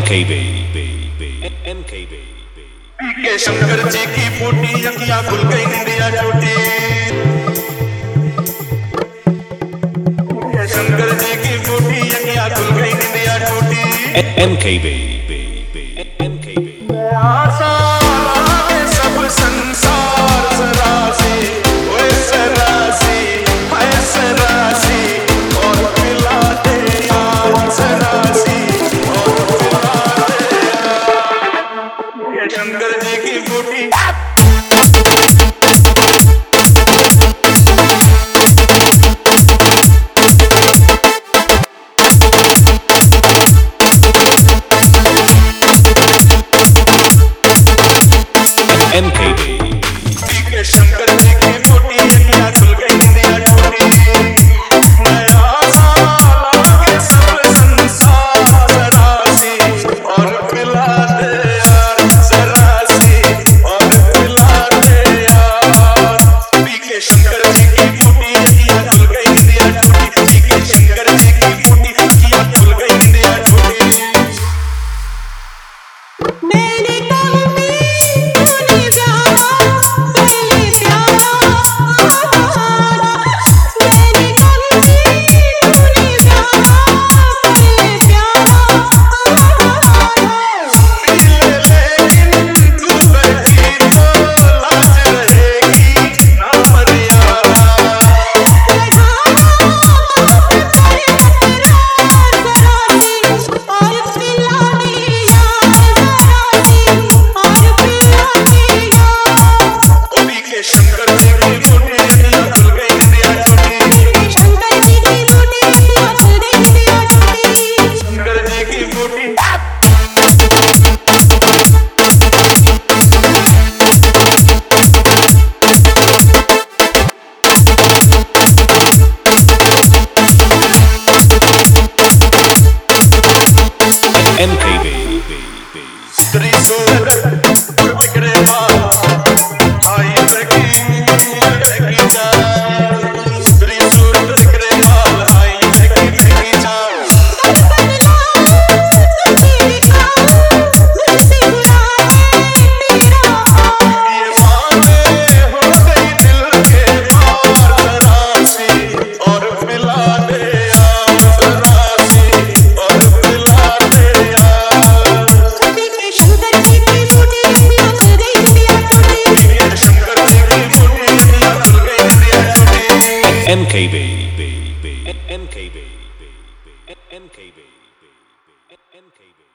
MKB के शंकर जी की फूटी अखियां खुल गई निंदिया टूटी शंकर जी की फूटी अखियां खुल गई निंदिया टूटी MKB आशा लागे सब संसार सरासी ओए सरासी हाय सरासी और पिला दे यार सरासी और पिला दे यार शंकर जी की फूटी MKB के शंकर जी की फूटी अखियां खुल गई निंदिया टूटी नया साल लागे सब संसार सरासी और पिला दे यार सरासी और पिला दे यार के शंकर जी की फूटी अखियां खुल गई निंदिया टूटी के शंकर जी की फूटी अखियां खुल गई निंदिया टूटी मेरी कलमी तूने प्यारा पहले प्यारा मेरी कलमी तूने प्यारा पहले प्यारा लेकिन तू बैठी तो लाज रहेगी ना मरियादा के शंकर जी की फूटी अखियां खुल गई निंदिया टूटी शंकर जी की फूटी MKB त्रिशूल बिगड़े बाल आई लगी जान त्रिशूल बिगड़े बाल आई लगी जान ये मांगे हो गई दिल के पार सरासी और पिला दे यार सरासी और पिला दे यार शंकर जी की फूटी अखियां खुल गई निंदिया टूटी MKB MKB